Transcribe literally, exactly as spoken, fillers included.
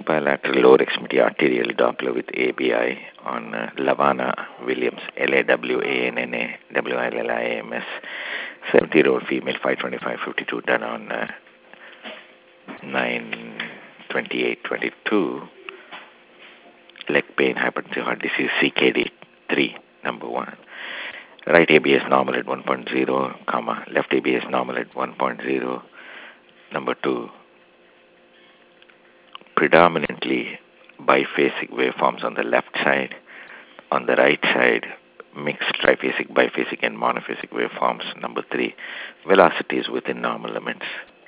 bilateral lower extremity arterial Doppler with A B I on uh, Lavana Williams, L A W A N N A W I L I A M S, seventy-year-old female, five twenty-five fifty-two, done on uh, nine twenty-eight twenty-two. Leg pain, hypertensive heart disease, C K D three, number one. Right A B S normal at one point zero, comma, left A B S normal at one point zero, number two. Predominantly biphasic waveforms on the left side. On the right side, mixed triphasic, biphasic, and monophasic waveforms. Number three, velocities within normal limits.